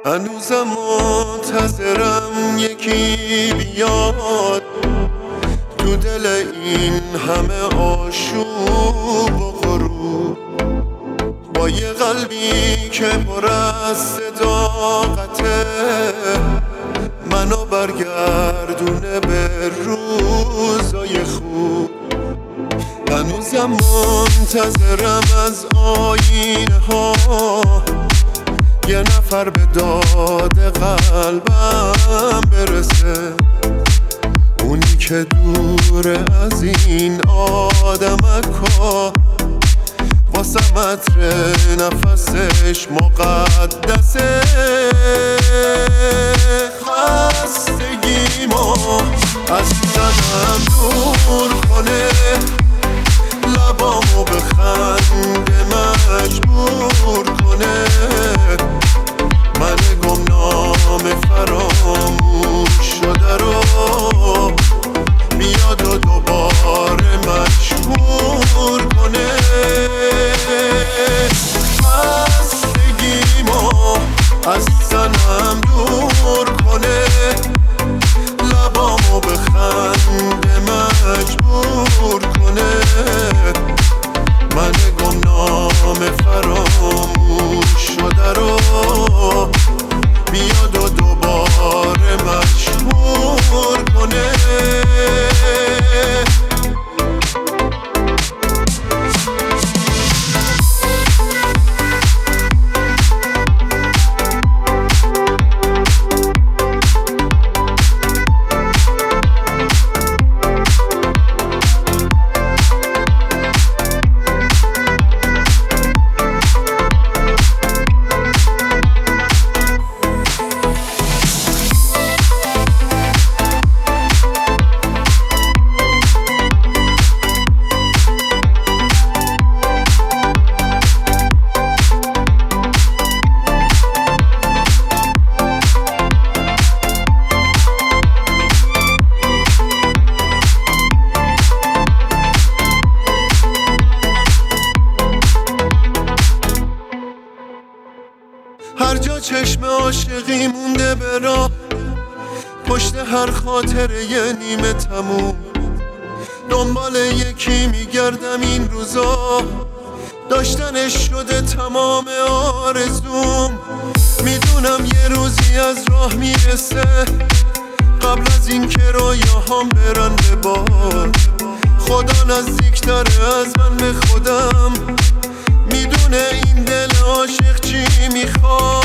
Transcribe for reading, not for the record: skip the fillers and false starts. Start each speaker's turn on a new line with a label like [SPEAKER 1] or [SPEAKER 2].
[SPEAKER 1] هنوزم منتظرم یکی بیاد تو دل این همه آشوب و غروب، با یه قلبی که پر از صداقته منو برگردونه به روزای خوب. هنوزم منتظرم از آینه ها یه نفر به داد قلبم برسه، اونی که دوره از این آدمکا واسه متر نفسش مقدسه. خستگیمو از زنم دور کنه، لبامو به خنده مجبور کنه، من گمنام فراموش شده رو بیاد و دوباره مشهور کنه. خستگیمو از زنم دور کنه، لبامو به خنده مجبور کنه، من گمنام فراموش شده رو بیاد و دوباره مشهور کنه. هر جا چشم عاشقی مونده به راه، پشت هر خاطره یه نیمه تموم، دنبال یکی میگردم این روزا، داشتنش شده تمام آرزوم. میدونم یه روزی از راه میرسه، قبل از این که رویاهام برن به باد، خدا نزدیکتره از من به خودم، میدونه این دل عاشق چی میخواد.